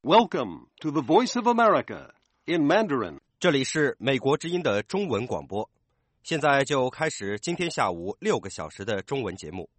Welcome to the Voice of America in Mandarin. 这里是美国之音的中文广播，现在就开始今天下午6个小时的中文节目。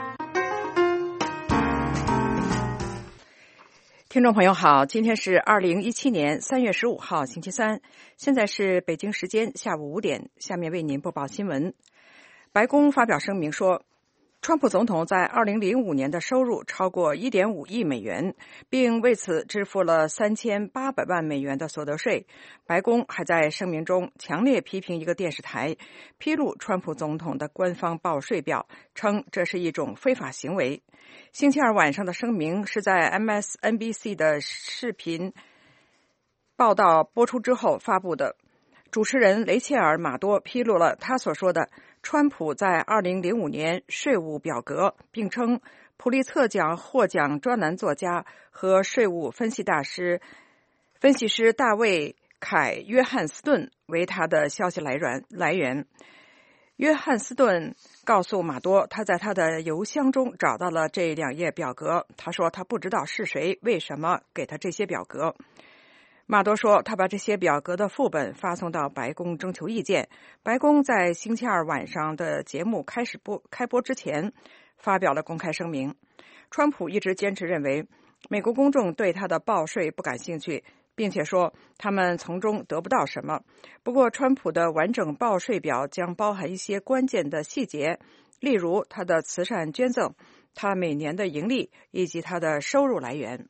听众朋友好，今天是2017年3月15号星期三，现在是北京时间下午5点，下面为您播报新闻。白宫发表声明说，川普总统在2005年的收入超过 1.5 亿美元，并为此支付了3800万美元的所得税。白宫还在声明中强烈批评一个电视台披露川普总统的官方报税表，称这是一种非法行为。星期二晚上的声明是在 MSNBC 的视频报道播出之后发布的。主持人雷切尔·马多披露了他所说的川普在2005年税务表格，并称普利策奖获奖专栏作家和税务分析师大卫·凯·约翰斯顿为他的消息来源。约翰斯顿告诉马多，他在他的邮箱中找到了这2页表格。他说他不知道是谁为什么给他这些表格。马多说，他把这些表格的副本发送到白宫征求意见。白宫在星期二晚上的节目开播之前发表了公开声明。川普一直坚持认为美国公众对他的报税不感兴趣，并且说他们从中得不到什么。不过川普的完整报税表将包含一些关键的细节，例如他的慈善捐赠、他每年的盈利以及他的收入来源。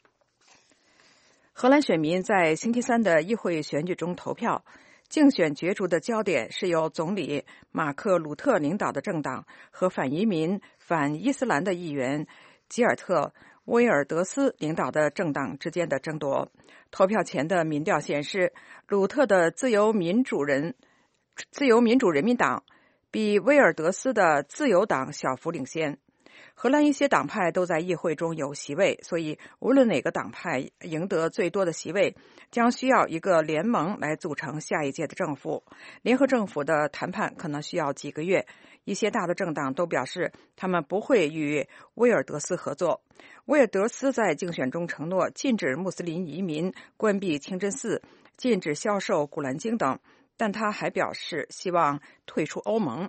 荷兰选民在星期三的议会选举中投票，竞选角逐的焦点是由总理马克·鲁特领导的政党和反移民、反伊斯兰的议员吉尔特·威尔德斯领导的政党之间的争夺。投票前的民调显示，鲁特的自由民主人民党比威尔德斯的自由党小幅领先。荷兰一些党派都在议会中有席位，所以无论哪个党派赢得最多的席位，将需要一个联盟来组成下一届的政府。联合政府的谈判可能需要几个月。一些大的政党都表示他们不会与威尔德斯合作。威尔德斯在竞选中承诺禁止穆斯林移民、关闭清真寺、禁止销售古兰经等，但他还表示希望退出欧盟。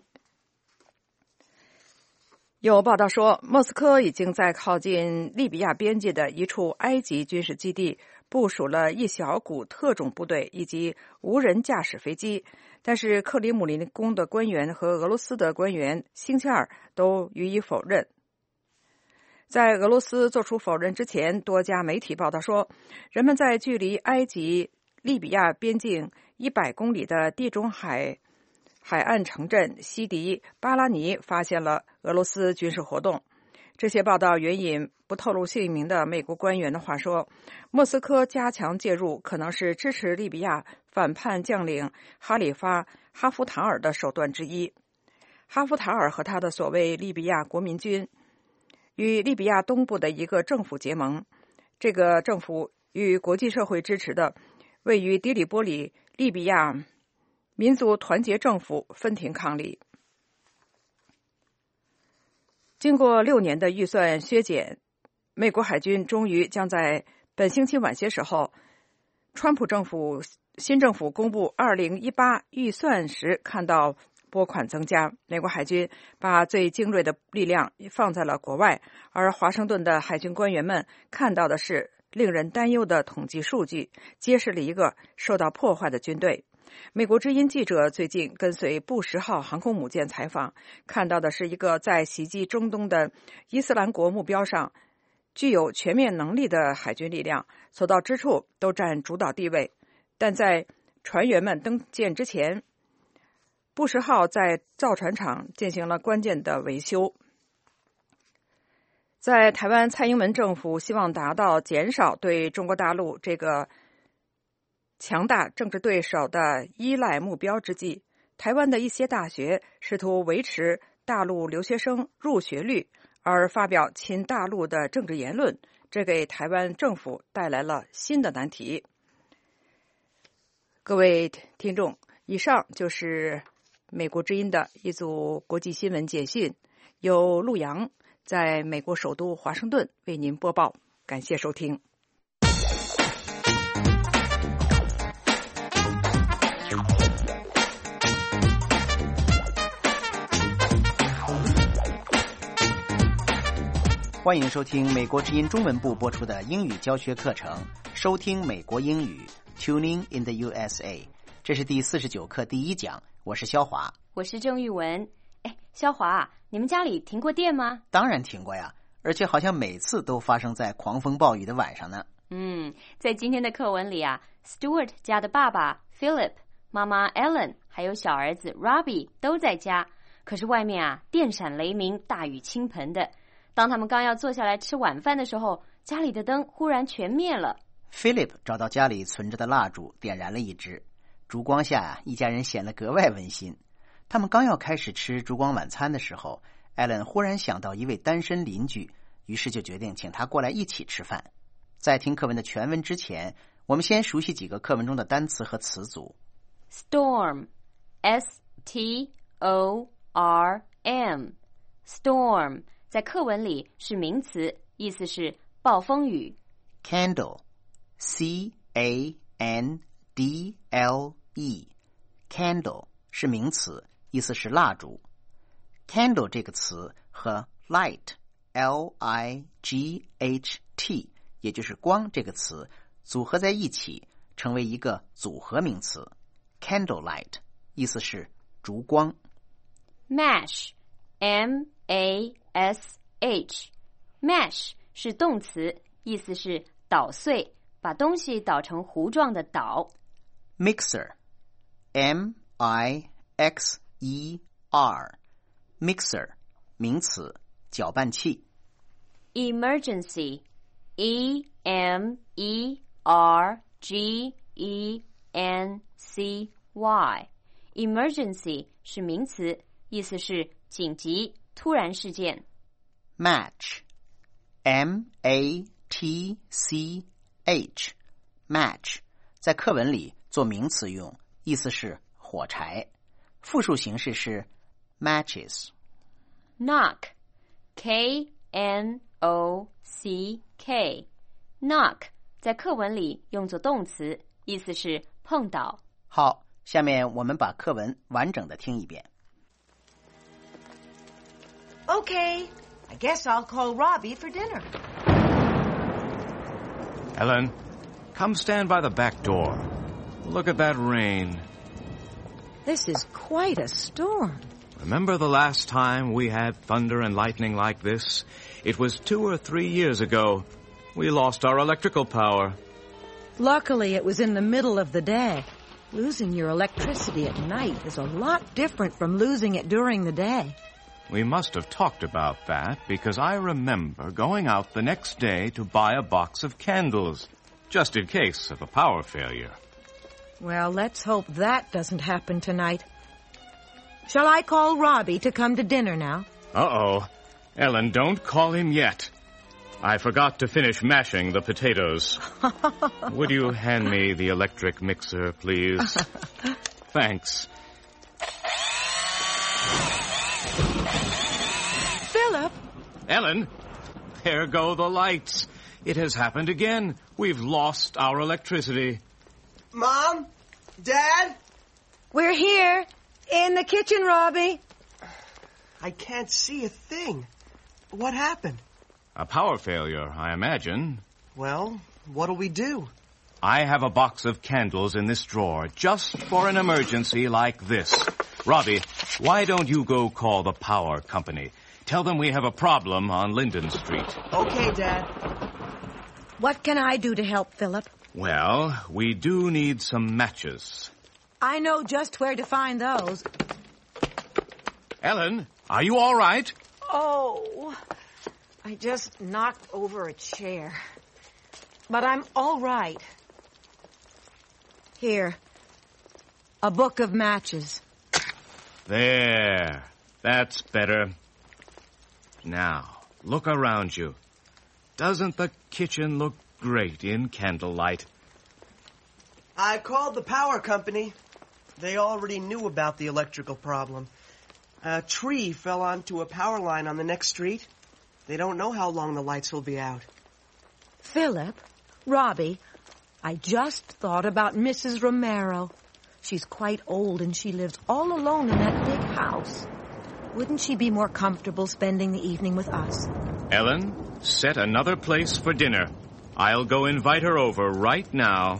有报道说，莫斯科已经在靠近利比亚边界的一处埃及军事基地部署了一小股特种部队以及无人驾驶飞机，但是克里姆林宫的官员和俄罗斯的官员星期二都予以否认。在俄罗斯做出否认之前，多家媒体报道说，人们在距离埃及利比亚边境100公里的地中海岸城镇西迪巴拉尼发现了俄罗斯军事活动。这些报道援引不透露姓名的美国官员的话说，莫斯科加强介入可能是支持利比亚反叛将领哈夫塔尔的手段之一。哈夫塔尔和他的所谓利比亚国民军与利比亚东部的一个政府结盟，这个政府与国际社会支持的位于迪里波里利比亚民族团结政府分庭抗礼。经过6年的预算削减，美国海军终于将在本星期晚些时候，川普新政府公布2018预算时看到拨款增加。美国海军把最精锐的力量放在了国外，而华盛顿的海军官员们看到的是令人担忧的统计数据，揭示了一个受到破坏的军队。美国之音记者最近跟随布什号航空母舰采访，看到的是一个在袭击中东的伊斯兰国目标上具有全面能力的海军力量，所到之处都占主导地位。但在船员们登舰之前，布什号在造船厂进行了关键的维修。在台湾蔡英文政府希望达到减少对中国大陆这个强大政治对手的依赖目标之际，台湾的一些大学试图维持大陆留学生入学率，而发表亲大陆的政治言论，这给台湾政府带来了新的难题。各位听众，以上就是美国之音的一组国际新闻简讯，由陆洋在美国首都华盛顿为您播报，感谢收听。 欢迎收听美国之音中文部播出的英语教学课程，收听美国英语 Tuning in the USA。 这是第49课第1讲，我是肖华。 我是郑玉文。肖华，你们家里停过电吗？ 当然停过呀，而且好像每次都发生在狂风暴雨的晚上呢。 在今天的课文里啊， Stuart 家的爸爸 Philip、 妈妈 Ellen 还有小儿子 Robbie 都在家，可是外面啊电闪雷鸣，大雨倾盆的。当他们刚要坐下来吃晚饭的时候，家里的灯忽然全灭了。 Philip 找到家里存着的蜡烛，点燃了一支，烛光下一家人显得格外温馨。他们刚要开始吃烛光晚餐的时候， Ellen 忽然想到一位单身邻居，于是就决定请他过来一起吃饭。在听课文的全文之前，我们先熟悉几个课文中的单词和词组。 Storm, S-T-O-R-M Storm 在课文里是名词，意思是暴风雨。 Candle, C-A-N-D-L-E Candle 是名词，意思是蜡烛。 Candle 这个词和 light, L-I-G-H-T 也就是光这个词组合在一起，成为一个组合名词 Candlelight， 意思是烛光。 Mash, M-A-S-H Mash 是动词，意思是捣碎，把东西捣成糊状的捣。 Mixer, M-I-X-E-R Mixer 名詞，攪拌器。 Emergency, E-M-E-R-G-E-N-C-Y Emergency 是名詞，意思是緊急、突然事件。 Match, M-A-T-C-H Match 在課文裡做名詞用，意思是火柴。複數形式是matches. Knock, K-N-O-C-K Knock 在课文里用作动词，意思是碰倒。 好，下面我们把课文完整的听一遍。 Okay, I guess I'll call Robbie for dinner. Ellen, come stand by the back door. Look at that rain. This is quite a storm. Remember the last time we had thunder and lightning like this? It was 2 or 3 years ago. We lost our electrical power. Luckily, it was in the middle of the day. Losing your electricity at night is a lot different from losing it during the day. We must have talked about that because I remember going out the next day to buy a box of candles, just in case of a power failure. Well, let's hope that doesn't happen tonight. Shall I call Robbie to come to dinner now? Uh-oh. Ellen, don't call him yet. I forgot to finish mashing the potatoes. Would you hand me the electric mixer, please? Thanks. Philip! Ellen, there go the lights. It has happened again. We've lost our electricity. Mom? Dad? We're here. In the kitchen, Robbie. I can't see a thing. What happened? A power failure, I imagine. Well, what'll we do? I have a box of candles in this drawer just for an emergency like this. Robbie, why don't you go call the power company? Tell them we have a problem on Linden Street. Okay, Dad. What can I do to help, Philip? Well, we do need some matches. I know just where to find those. Ellen, are you all right? Oh, I just knocked over a chair. But I'm all right. Here, a book of matches. There. That's better. Now, look around you. Doesn't the kitchen look great in candlelight? I called the power company. They already knew about the electrical problem. A tree fell onto a power line on the next street. They don't know how long the lights will be out. Philip, Robbie, I just thought about Mrs. Romero. She's quite old and she lives all alone in that big house. Wouldn't she be more comfortable spending the evening with us? Ellen, set another place for dinner. I'll go invite her over right now.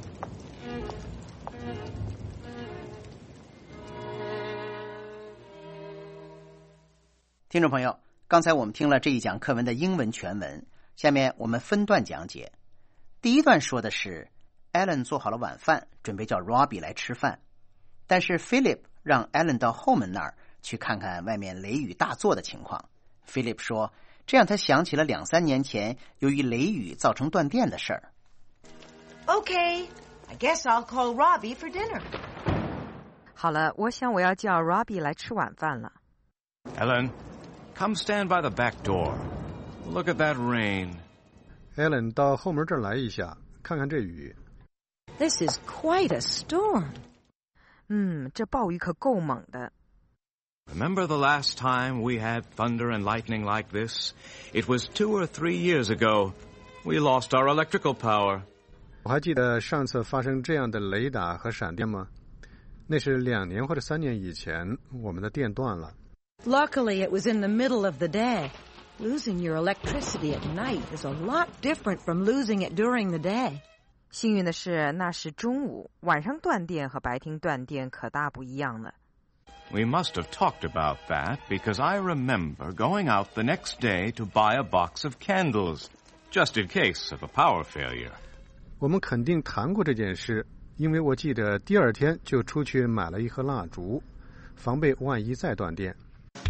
听众朋友，刚才我们听了这一讲课文的英文全文，下面我们分段讲解。第一段说的是 Alan 做好了晚饭，准备叫 Robbie 来吃饭，但是 Philip 让 Alan 到后门那儿去看看外面雷雨大作的情况。Philip 说，这让他想起了2-3年前由于雷雨造成断电的事儿。 Okay, I guess I'll call Robbie for dinner. 好了，我想我要叫 Robbie 来吃晚饭了。 Ellen, come stand by the back door. Look at that rain. Ellen 到后门这儿来一下，看看这雨。 This is quite a storm. 这暴雨可够猛的。 Remember the last time we had thunder and lightning like this? It was 2 or 3 years ago. We lost our electrical power. 我还记得上次发生这样的雷打和闪电吗？那是2年或者3年以前，我们的电断了。 Luckily, it was in the middle of the day. Losing your electricity at night is a lot different from losing it during the day. 幸运的是，那是中午，晚上断电和白天断电可大不一样了。 We must have talked about that because I remember going out the next day to buy a box of candles, just in case of a power failure. 我们肯定谈过这件事，因为我记得第2天就出去买了一盒蜡烛，防备万一再断电。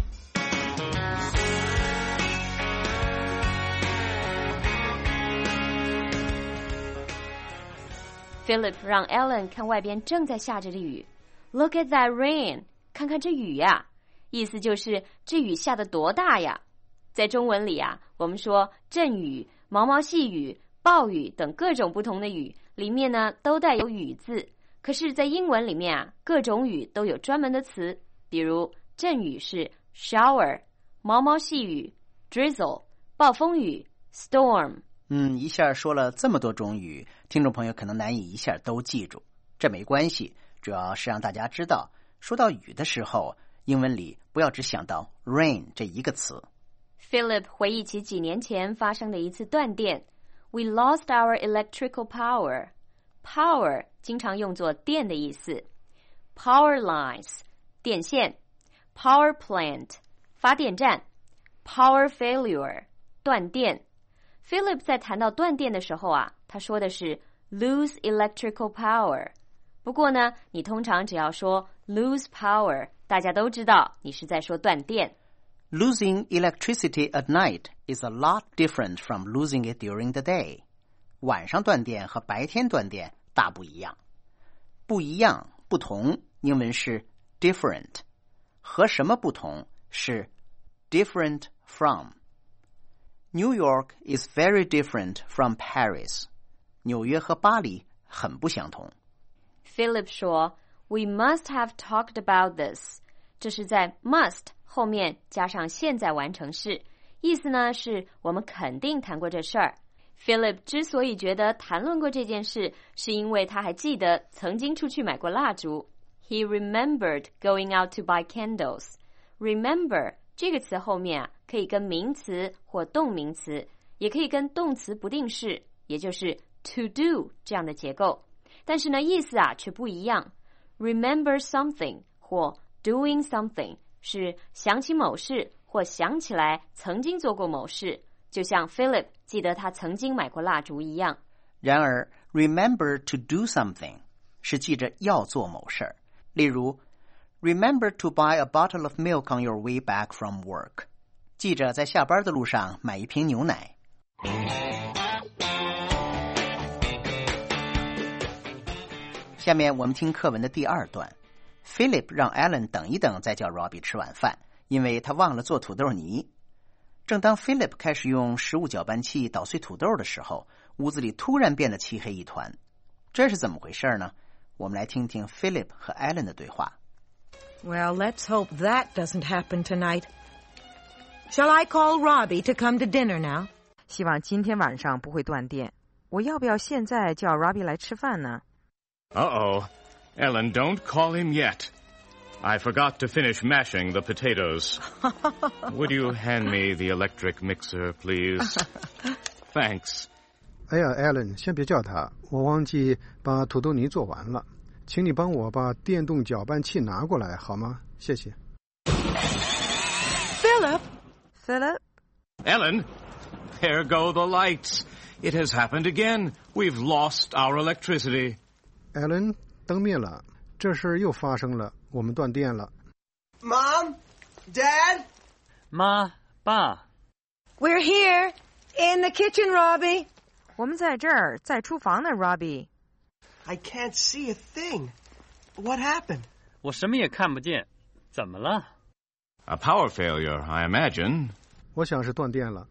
Philip 让 Ellen 看外边正在下着的雨。Look at that rain. 看看这雨呀，意思就是这雨下得多大呀。在中文里啊，我们说阵雨、毛毛细雨、暴雨等各种不同的雨，里面呢都带有雨字。可是在英文里面啊，各种雨都有专门的词，比如阵雨是 shower， 毛毛细雨 drizzle， 暴风雨 storm。 一下说了这么多种雨，听众朋友可能难以一下都记住。这没关系，主要是让大家知道，说到雨的时候，英文里不要只想到 rain 这一个词。 Philip 回忆起几年前发生的一次断电。We lost our electrical power. Power 经常用作电的意思。Power lines 电线。Power plant 发电站。Power failure 断电。Philip 在谈到断电的时候啊，他说的是 lose electrical power。不过呢，你通常只要说 lose power， 大家都知道你是在说断电。 Losing electricity at night is a lot different from losing it during the day. 晚上断电和白天断电大不一样。不一样，不同，英文是 different。和什么不同是 different from。New York is very different from Paris. 纽约和巴黎很不相同。 Philip 说 We must have talked about this. 这是在 must 后面加上现在完成式，意思呢是我们肯定谈过这事儿。Philip 之所以觉得谈论过这件事，是因为他还记得曾经出去买过蜡烛。He remembered going out to buy candles. Remember 这个词后面啊，可以跟名词或动名词，也可以跟动词不定式，也就是 to do 这样的结构。但是呢，意思啊却不一样。Remember something 或 doing something 是想起某事或想起来曾经做过某事，就像 Philip 记得他曾经买过蜡烛一样。 然而 remember to do something 是记着要做某事儿。例如 Remember to buy a bottle of milk on your way back from work. 记着在下班的路上买一瓶牛奶。下面我们听课文的第2段。Philip 让 Alan 等一等再叫 Robbie 吃晚饭，因为他忘了做土豆泥。正当 Philip 开始用食物搅拌器捣碎土豆的时候，屋子里突然变得漆黑一团。这是怎么回事呢？我们来听听 Philip 和 Alan 的对话。 Well, let's hope that doesn't happen tonight. Shall I call Robbie to come to dinner now? 希望今天晚上不会断电。我要不要现在叫 Robbie 来吃饭呢？ Uh-oh. Ellen, don't call him yet. I forgot to finish mashing the potatoes. Would you hand me the electric mixer, please? Thanks. 哎呀 ，Alan， 先别叫他，我忘记把土豆泥做完了，请你帮我把电动搅拌器拿过来好吗？谢谢。 Philip? Ellen, there go the lights. It has happened again. We've lost our electricity. Alan， 灯灭了，这事又发生了，我们断电了。 Mom? Dad? 妈，爸。 We're here, in the kitchen, Robbie. 我们在这儿，在厨房呢 ，Robbie。 I can't see a thing. What happened? 我什么也看不见，怎么了？ A power failure, I imagine. 我想是断电了。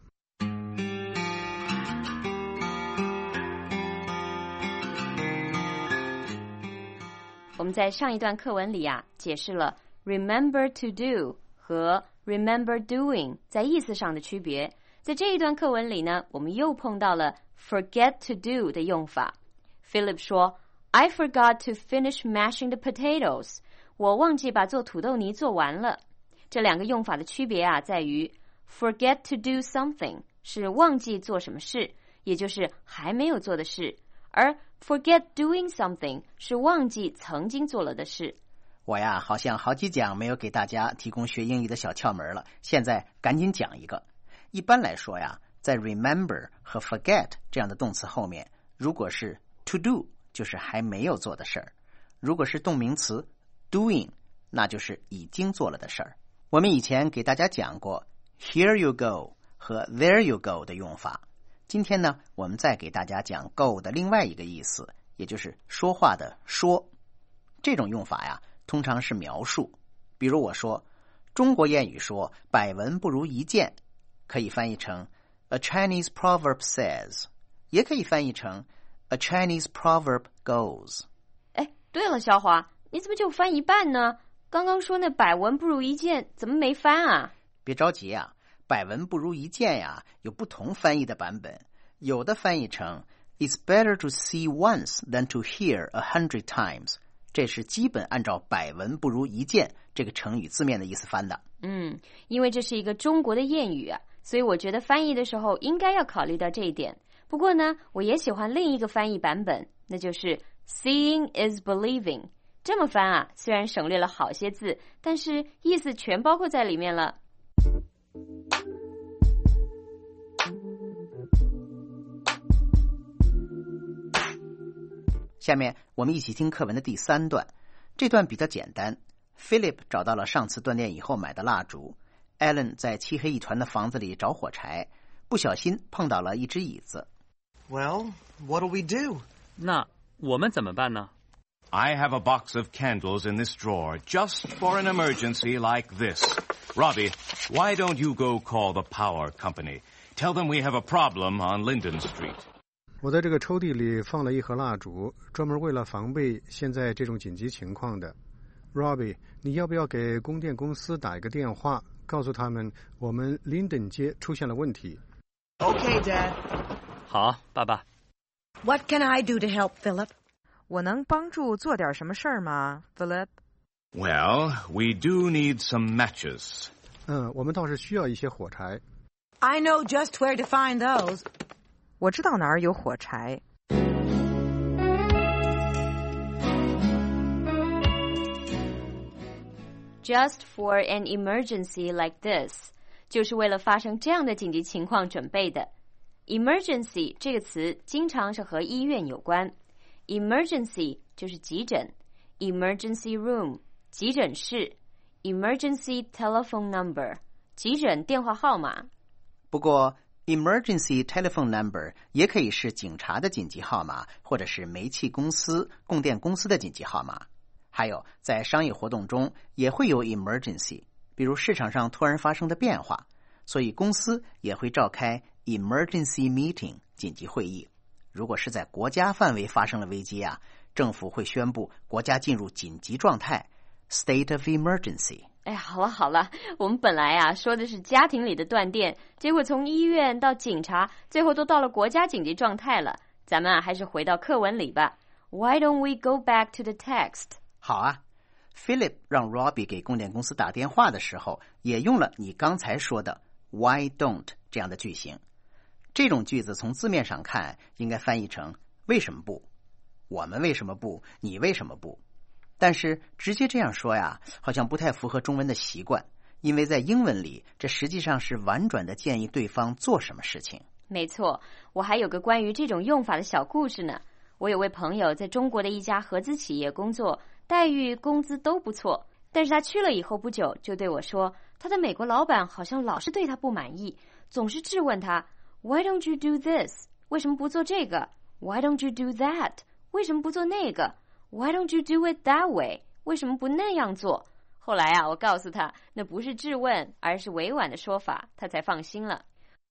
我们在上一段课文里啊，解释了 remember to do 和 remember doing 在意思上的区别。在这一段课文里呢，我们又碰到了 forget to do 的用法。Philip 说 I forgot to finish mashing the potatoes. 我忘记把做土豆泥做完了。这两个用法的区别啊，在于 forget to do something 是忘记做什么事，也就是还没有做的事，而 forget doing something 是忘记曾经做了的事。 我呀，好像好几讲没有给大家提供学英语的小窍门了，现在赶紧讲一个。一般来说呀，在 remember 和 forget 这样的动词后面，如果是 to do 就是还没有做的事儿，如果是动名词 doing 那就是已经做了的事儿。我们以前给大家讲过 here you go 和 there you go 的用法，今天呢，我们再给大家讲 go 的另外一个意思，也就是说话的说。这种用法呀，通常是描述。比如我说，中国谚语说百闻不如一见，可以翻译成 A Chinese proverb says， 也可以翻译成 A Chinese proverb goes。 哎，对了，小华，你怎么就翻一半呢？刚刚说那百闻不如一见，怎么没翻啊？ 别着急啊，百闻不如一见呀，有不同翻译的版本，有的翻译成 It's better to see once than to hear 100 times， 这是基本按照百闻不如一见这个成语字面的意思翻的。 因为这是一个中国的谚语啊，所以我觉得翻译的时候应该要考虑到这一点。不过呢，我也喜欢另一个翻译版本，那就是 Seeing is believing。这么翻啊，虽然省略了好些字，但是意思全包括在里面了。 下面我们一起听课文的第3段，这段比较简单。Philip 找到了上次断电以后买的蜡烛， Alan 在漆黑一团的房子里找火柴，不小心碰倒了一只椅子。 Well, what'll we do? 那我们怎么办呢？ I have a box of candles in this drawer just for an emergency like this. Robbie, why don't you go call the power company? Tell them we have a problem on Linden Street. 我在这个抽屉里放了一盒蜡烛，专门为了防备现在这种紧急情况的。Robbie， 你要不要给供电公司打一个电话，告诉他们我们林登街出现了问题？ Okay, Dad. 好，爸爸。 What can I do to help, Philip? 我能帮助做点什么事儿吗 ，Philip？ Well, we do need some matches. 我们倒是需要一些火柴。 I know just where to find those. 我知道哪儿有火柴。 Just for an emergency like this， 就是为了发生这样的紧急情况准备的。Emergency 这个词经常是和医院有关。Emergency 就是急诊 ，Emergency room 急诊室 ，Emergency telephone number 急诊电话号码。 不过 Emergency telephone number 也可以是警察的紧急号码，或者是煤气公司、供电公司的紧急号码。还有在商业活动中也会有 emergency， 比如市场上突然发生的变化，所以公司也会召开 emergency meeting 紧急会议。如果是在国家范围发生了危机啊，政府会宣布国家进入紧急状态 state of emergency。 哎，好了好了，我们本来啊说的是家庭里的断电，结果从医院到警察，最后都到了国家紧急状态了。咱们啊还是回到课文里吧。Why don't we go back to the text？ 好啊， Philip 让 Robbie 给供电公司打电话的时候，也用了你刚才说的 Why don't 这样的句型。这种句子从字面上看，应该翻译成为什么不？我们为什么不？你为什么不？但是直接这样说呀，好像不太符合中文的习惯，因为在英文里，这实际上是婉转的建议对方做什么事情。 没错，我还有个关于这种用法的小故事呢。我有位朋友在中国的一家合资企业工作，待遇、工资都不错，但是他去了以后不久就对我说，他的美国老板好像老是对他不满意，总是质问他 Why don't you do this？ 为什么不做这个？ Why don't you do that？ 为什么不做那个？ Why don't you do it that way？ 为什么不那样做？后来啊，我告诉他那不是质问，而是委婉的说法，他才放心了。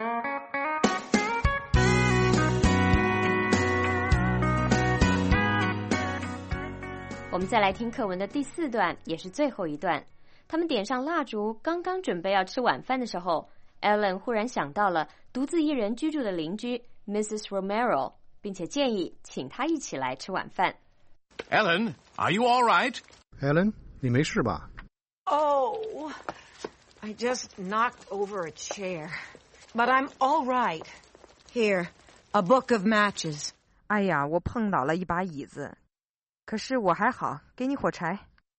我们再来听课文的第4段，也是最后一段。他们点上蜡烛，刚刚准备要吃晚饭的时候， Ellen 忽然想到了独自一人居住的邻居 Mrs. Romero， 并且建议请她一起来吃晚饭。 Ellen, are you all right? Ellen, 你没事吧？ Oh, I just knocked over a chair. But I'm all right. Here, a book of matches. 哎呀，我碰倒了一把椅子，可是我还好，给你火柴。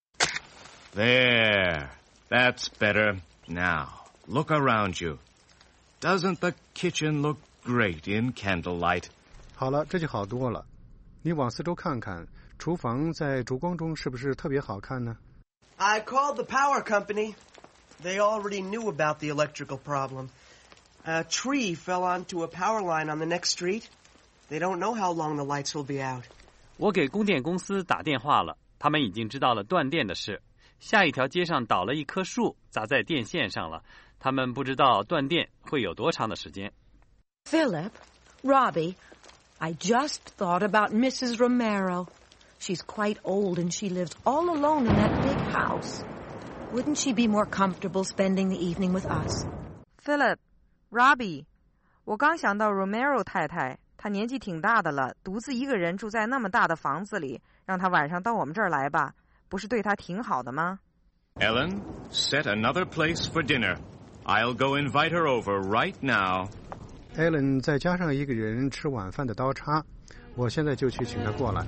There. That's better. Now, look around you. Doesn't the kitchen look great in candlelight? 好了，这就好多了。你往四周看看，厨房在烛光中是不是特别好看呢？ I called the power company. They already knew about the electrical problem. A tree fell onto a power line on the next street. They don't know how long the lights will be out. 我给供电公司打电话了，他们已经知道了断电的事。下一条街上倒了一棵树，砸在电线上了。他们不知道断电会有多长的时间。 Philip, Robbie, I just thought about Mrs. Romero. She's quite old and she lives all alone in that big house. Wouldn't she be more comfortable spending the evening with us? Philip, Robbie, 我刚想到 Romero 太太，她年纪挺大的了，独自一个人住在那么大的房子里，让她晚上到我们这儿来吧，不是对她挺好的吗？ Ellen, set another place for dinner. I'll go invite her over right now. Ellen 再加上一个人吃晚饭的刀叉，我现在就去请她过来。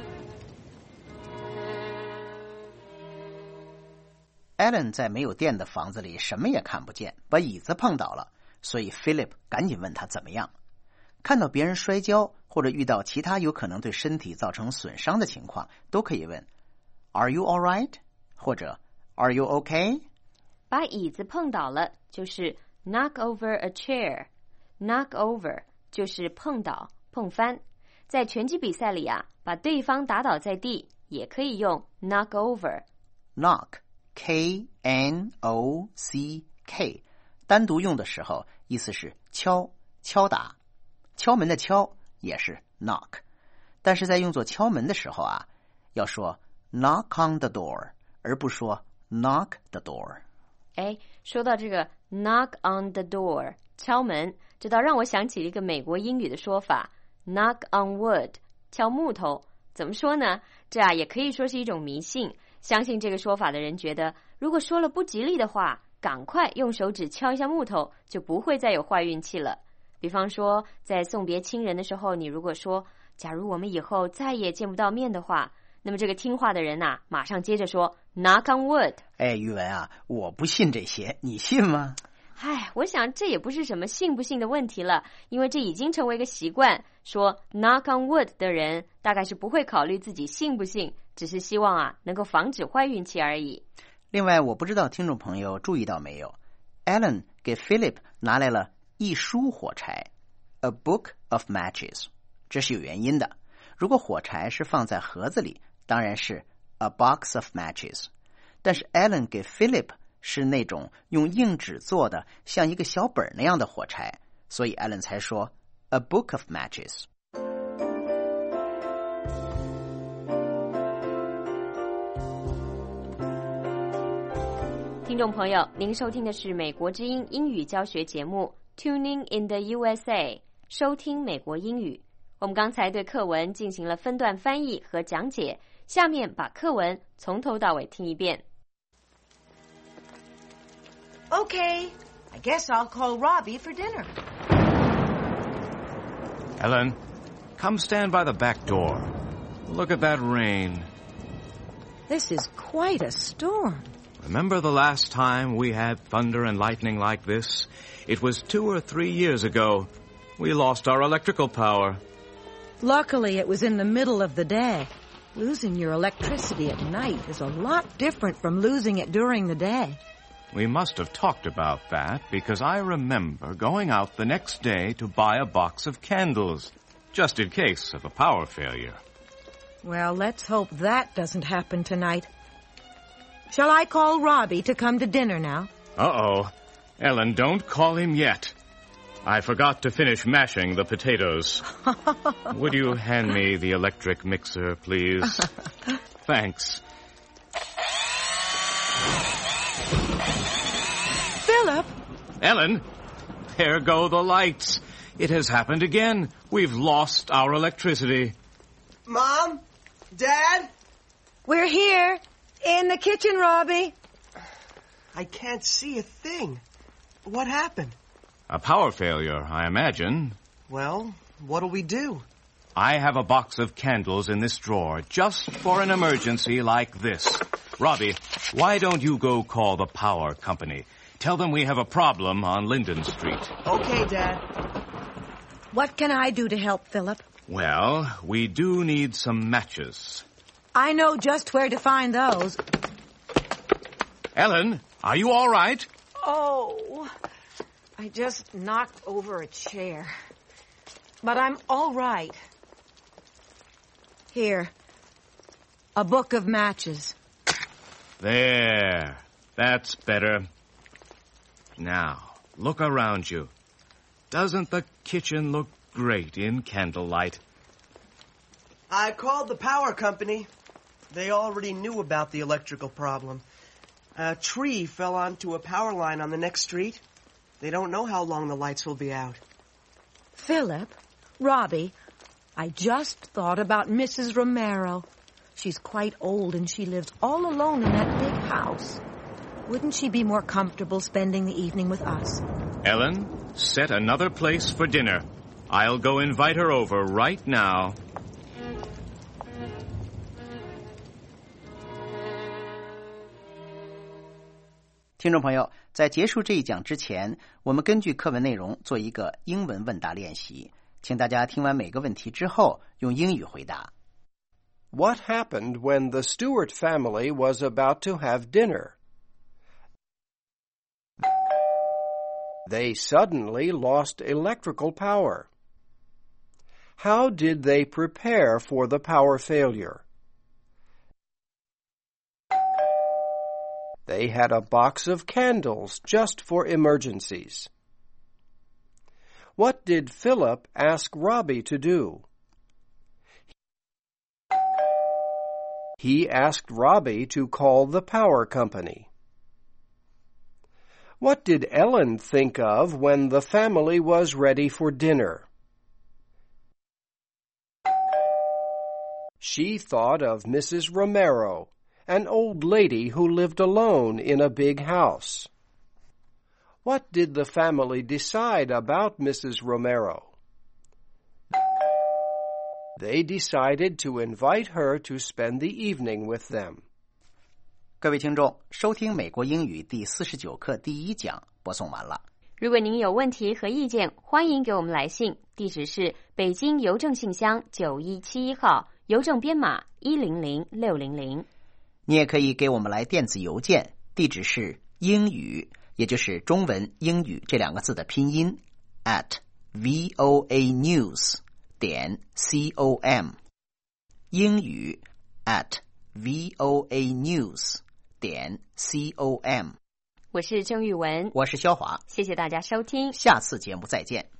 Ellen 在没有电的房子里什么也看不见，把椅子碰倒了，所以 Philip 赶紧问他怎么样。看到别人摔跤或者遇到其他有可能对身体造成损伤的情况，都可以问 Are you all right? 或者 Are you okay? 把椅子碰倒了就是 knock over a chair， knock over 就是碰倒、碰翻。在拳击比赛里啊，把对方打倒在地也可以用 knock over。 Knock K-N-O-C-K 单独用的时候意思是敲、敲打，敲门的敲也是 knock， 但是在用作敲门的时候啊，要说 knock on the door 而不说 knock the door。 哎，说到这个 knock on the door 敲门，这倒让我想起一个美国英语的说法 knock on wood 敲木头。怎么说呢？这啊也可以说是一种迷信，相信这个说法的人觉得，如果说了不吉利的话，赶快用手指敲一下木头，就不会再有坏运气了。比方说在送别亲人的时候，你如果说假如我们以后再也见不到面的话，那么这个听话的人啊，马上接着说 knock on wood。 哎，宇文啊，我不信这些，你信吗？ 唉，我想这也不是什么信不信的问题了，因为这已经成为一个习惯，说 knock on wood 的人大概是不会考虑自己信不信，只是希望啊能够防止坏运气而已。 另外，我不知道听众朋友注意到没有， Ellen 给 Philip 拿来了一束火柴 A book of matches， 这是有原因的。如果火柴是放在盒子里，当然是 A box of matches， 但是 Ellen 给 Philip 是那种用硬纸做的像一个小本那样的火柴，所以 Ellen 才说 A book of matches。 听众朋友，您收听的是美国之音英语教学节目 Tuning in the USA， 收听美国英语。 我们刚才对课文进行了分段翻译和讲解，下面把课文从头到尾听一遍。 Okay, I guess I'll call Robbie for dinner. Ellen, come stand by the back door. Look at that rain. This is quite a storm. Remember the last time we had thunder and lightning like this? It was 2 or 3 years ago. We lost our electrical power. Luckily, it was in the middle of the day. Losing your electricity at night is a lot different from losing it during the day. We must have talked about that because I remember going out the next day to buy a box of candles, just in case of a power failure. Well, let's hope that doesn't happen tonight. Shall I call Robbie to come to dinner now? Uh-oh. Ellen, don't call him yet. I forgot to finish mashing the potatoes. Would you hand me the electric mixer, please? Thanks. Philip! Ellen, there go the lights. It has happened again. We've lost our electricity. Mom? Dad? We're here. In the kitchen, Robbie. I can't see a thing. What happened? A power failure, I imagine. Well, what'll we do? I have a box of candles in this drawer just for an emergency like this. Robbie, why don't you go call the power company? Tell them we have a problem on Linden Street. Okay, Dad. What can I do to help, Philip? Well, we do need some matches. I know just where to find those. Ellen, are you all right? Oh, I just knocked over a chair. But I'm all right. Here, a book of matches. There. That's better. Now, look around you. Doesn't the kitchen look great in candlelight? I called the power company. They already knew about the electrical problem. A tree fell onto a power line on the next street. They don't know how long the lights will be out. Philip, Robbie, I just thought about Mrs. Romero. She's quite old and she lives all alone in that big house. Wouldn't she be more comfortable spending the evening with us? Ellen, set another place for dinner. I'll go invite her over right now. 听众朋友，在结束这一讲之前，我们根据课文内容做一个英文问答练习，请大家听完每个问题之后用英语回答。 What happened when the Stewart family was about to have dinner? They suddenly lost electrical power. How did they prepare for the power failure? They had a box of candles just for emergencies. What did Philip ask Robbie to do? He asked Robbie to call the power company. What did Ellen think of when the family was ready for dinner? She thought of Mrs. Romero, an old lady who lived alone in a big house. What did the family decide about Mrs. Romero? They decided to invite her to spend the evening with them. 各位听众，收听美国英语第49课第1讲播送完了。 如果您有问题和意见，欢迎给我们来信，地址是北京邮政信箱9171号，邮政编码100600。 你也可以给我们来电子邮件，地址是英语，也就是中文英语这2个字的拼音 @voanews.com， 英语 @voanews.com。 我是郑玉文， 我是肖华， 谢谢大家收听， 下次节目再见。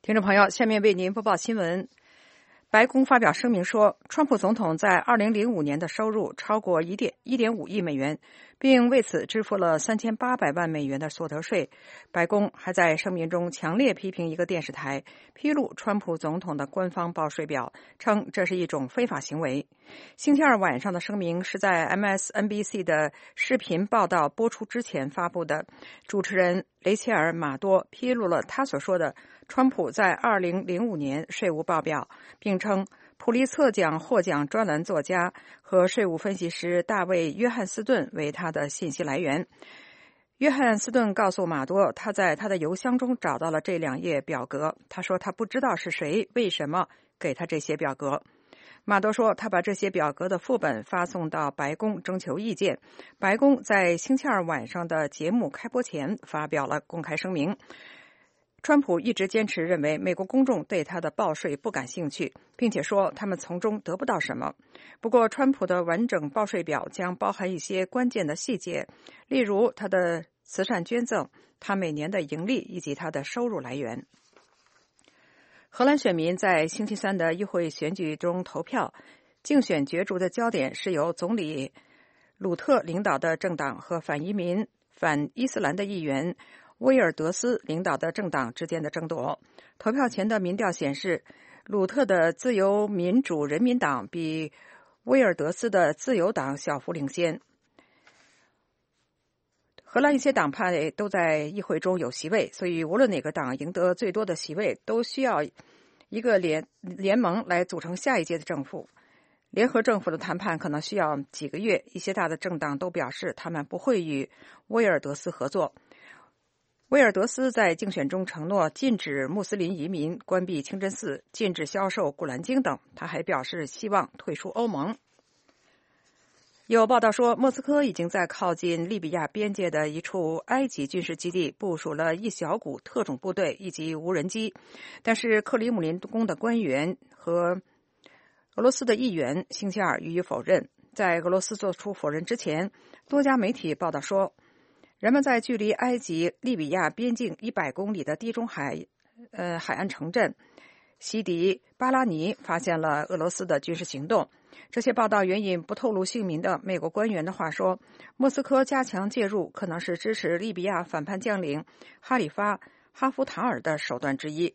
听众朋友，下面为您播报新闻。白宫发表声明说，川普总统在2005年的收入超过1.5亿美元，并为此支付了3800万美元的所得税。白宫还在声明中强烈批评一个电视台披露川普总统的官方报税表，称这是一种非法行为。星期二晚上的声明是在 MSNBC 的视频报道播出之前发布的。主持人雷切尔·马多披露了他所说的川普在2005年税务报表，并称普利策奖获奖专栏作家和税务分析师大卫·约翰斯顿为他的信息来源。约翰斯顿告诉马多，他在他的邮箱中找到了这2页表格。他说他不知道是谁为什么给他这些表格。马多说他把这些表格的副本发送到白宫征求意见。白宫在星期二晚上的节目开播前发表了公开声明。川普一直坚持认为美国公众对他的报税不感兴趣，并且说他们从中得不到什么。不过川普的完整报税表将包含一些关键的细节，例如他的慈善捐赠、他每年的盈利以及他的收入来源。荷兰选民在星期三的议会选举中投票，竞选角逐的焦点是由总理鲁特领导的政党和反移民、反伊斯兰的议员威尔德斯领导的政党之间的争夺。投票前的民调显示，鲁特的自由民主人民党比威尔德斯的自由党小幅领先。荷兰一些党派都在议会中有席位，所以无论哪个党赢得最多的席位，都需要一个联盟来组成下一届的政府。联合政府的谈判可能需要几个月，一些大的政党都表示他们不会与威尔德斯合作。威尔德斯在竞选中承诺禁止穆斯林移民、关闭清真寺、禁止销售古兰经等，他还表示希望退出欧盟。有报道说，莫斯科已经在靠近利比亚边界的一处埃及军事基地部署了一小股特种部队以及无人机，但是克里姆林宫的官员和俄罗斯的议员星期二予以否认。在俄罗斯做出否认之前，多家媒体报道说，人们在距离埃及利比亚边境100公里的地中海岸城镇西迪巴拉尼发现了俄罗斯的军事行动。这些报道援引不透露姓名的美国官员的话说，莫斯科加强介入可能是支持利比亚反叛将领哈里发·哈夫塔尔的手段之一。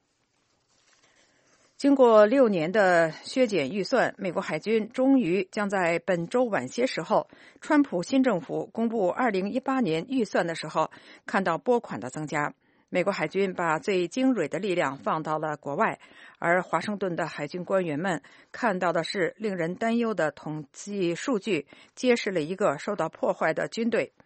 经过6年的削减预算，美国海军终于将在本周晚些时候，川普新政府公布2018年预算的时候，看到拨款的增加。美国海军把最精锐的力量放到了国外，而华盛顿的海军官员们看到的是令人担忧的统计数据，揭示了一个受到破坏的军队。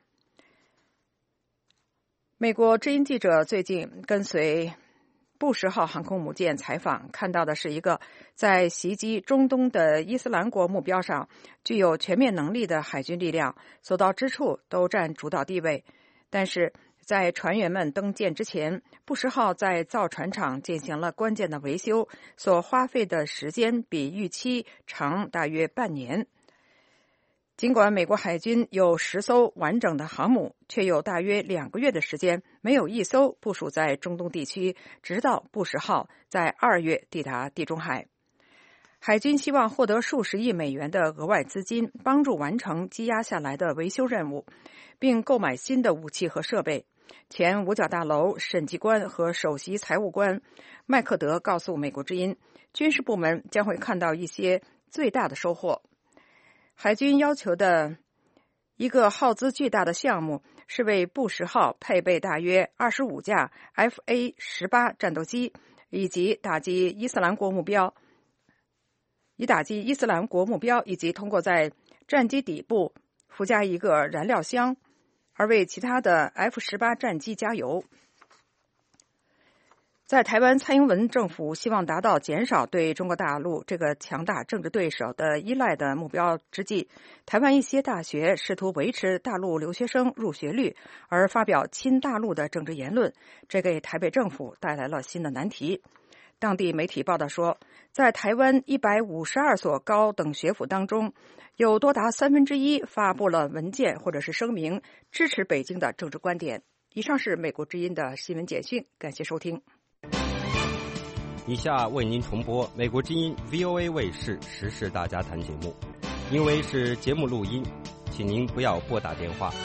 美国之音记者最近跟随布什号航空母舰采访，看到的是一个在袭击中东的伊斯兰国目标上具有全面能力的海军力量，所到之处都占主导地位。但是在船员们登舰之前，布什号在造船厂进行了关键的维修，所花费的时间比预期长大约半年。尽管美国海军有10艘完整的航母，却有大约2个月的时间没有一艘部署在中东地区，直到布什号在2月抵达地中海。海军希望获得数十亿美元的额外资金，帮助完成积压下来的维修任务，并购买新的武器和设备。前五角大楼审计官和首席财务官麦克德告诉美国之音，军事部门将会看到一些最大的收获。海军要求的一个耗资巨大的项目是为布什号配备大约25架 FA-18 战斗机，以打击伊斯兰国目标，以及通过在战机底部附加一个燃料箱，而为其他的 F-18 战机加油。在台湾蔡英文政府希望达到减少对中国大陆这个强大政治对手的依赖的目标之际，台湾一些大学试图维持大陆留学生入学率，而发表亲大陆的政治言论，这给台北政府带来了新的难题。当地媒体报道说，在台湾152所高等学府当中，有多达1/3发布了文件或者是声明支持北京的政治观点。以上是美国之音的新闻简讯，感谢收听。 以下为您重播美国之音 VOA 卫视时事大家谈节目，因为是节目录音，请您不要拨打电话。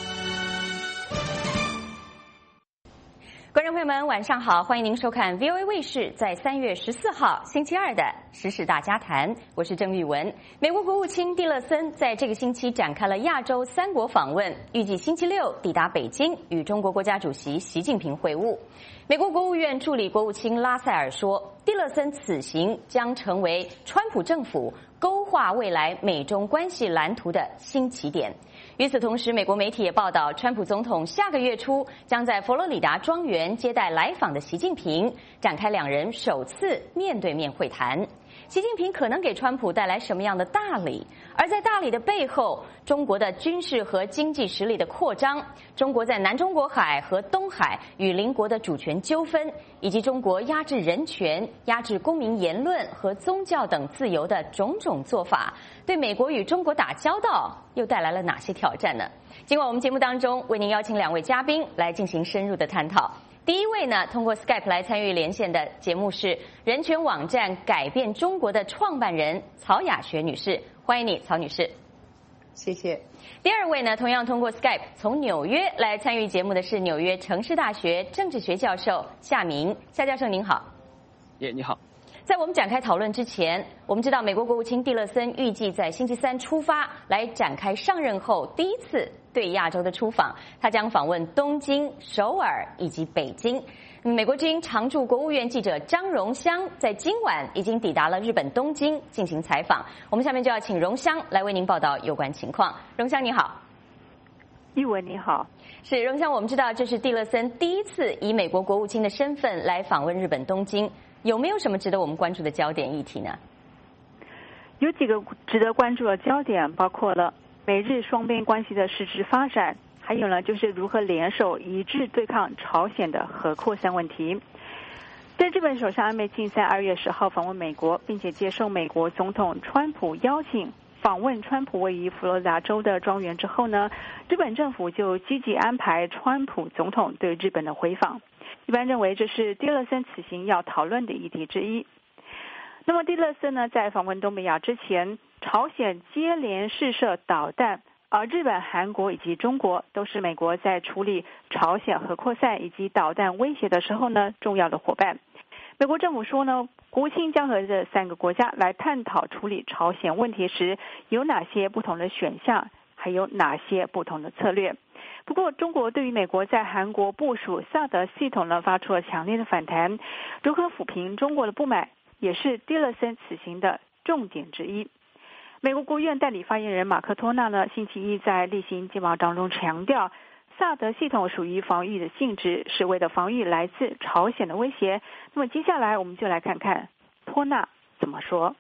观众朋友们，晚上好，欢迎您收看 VOA 卫视在3月14号星期二的时事大家谈，我是郑玉文。美国国务卿蒂勒森在这个星期展开了亚洲3国访问，预计星期六抵达北京，与中国国家主席习近平会晤。美国国务院助理国务卿拉塞尔说，蒂勒森此行将成为川普政府勾画未来美中关系蓝图的新起点。与此同时，美国媒体也报道，川普总统下个月初将在佛罗里达庄园接待来访的习近平，展开两人首次面对面会谈。习近平可能给川普带来什么样的大礼？而在大礼的背后，中国的军事和经济实力的扩张，中国在南中国海和东海与邻国的主权纠纷，以及中国压制人权、压制公民言论和宗教等自由的种种做法，对美国与中国打交道又带来了哪些挑战呢？今晚我们节目当中为您邀请2位嘉宾来进行深入的探讨。第一位呢，通过 Skype 来参与连线的节目是人权网站改变中国的创办人曹雅学女士，欢迎你，曹女士。 谢谢。 第二位呢，同样通过 Skype 从纽约来参与节目的是纽约城市大学政治学教授夏明，夏教授您好。 你好。 在我们展开讨论之前，我们知道美国国务卿蒂勒森预计在星期3出发，来展开上任后第一次对亚洲的出访。他将访问东京、首尔以及北京。美国之音常驻国务院记者张荣香在今晚已经抵达了日本东京进行采访。我们下面就要请荣香来为您报道有关情况。荣香你好。 玉文你好。 是荣香，我们知道这是蒂勒森第一次以美国国务卿的身份来访问日本东京。有没有什么值得我们关注的焦点议题呢？ 有几个值得关注的焦点，包括了美日双边关系的实质发展，还有呢就是如何联手一致对抗朝鲜的核扩散问题。在日本首相安倍晋三2月10号访问美国，并且接受美国总统川普邀请访问川普位于佛罗里达州的庄园之后呢，日本政府就积极安排川普总统对日本的回访。一般认为这是蒂勒森此行要讨论的议题之一。那么蒂勒森呢，在访问东北亚之前，朝鲜接连试射导弹，而日本、韩国以及中国都是美国在处理朝鲜核扩散以及导弹威胁的时候呢重要的伙伴。美国政府说呢，国务卿将和这3个国家来探讨处理朝鲜问题时有哪些不同的选项，还有哪些不同的策略。不过，中国对于美国在韩国部署萨德系统呢发出了强烈的反弹，如何抚平中国的不满，也是蒂勒森此行的重点之一。美国国务院代理发言人马克托纳呢，星期一在例行简报当中强调，萨德系统属于防御的性质，是为了防御来自朝鲜的威胁。那么接下来我们就来看看托纳怎么说。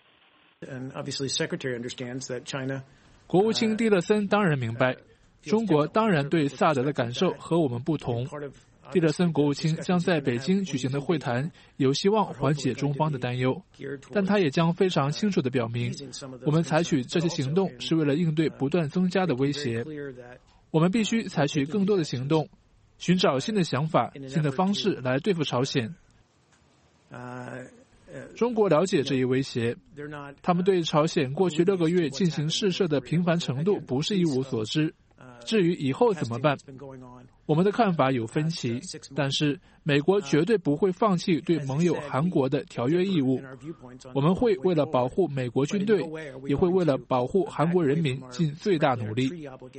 国务卿蒂勒森当然明白，中国当然对萨德的感受和我们不同。蒂勒森国务卿将在北京举行的会谈有希望缓解中方的担忧，但他也将非常清楚地表明，我们采取这些行动是为了应对不断增加的威胁。我们必须采取更多的行动，寻找新的想法、新的方式来对付朝鲜。中国了解这一威胁，他们对朝鲜过去6个月进行试射的频繁程度不是一无所知。至于以后怎么办，我们的看法有分歧，但是美国绝对不会放弃对盟友韩国的条约义务。我们会为了保护美国军队，也会为了保护韩国人民尽最大努力。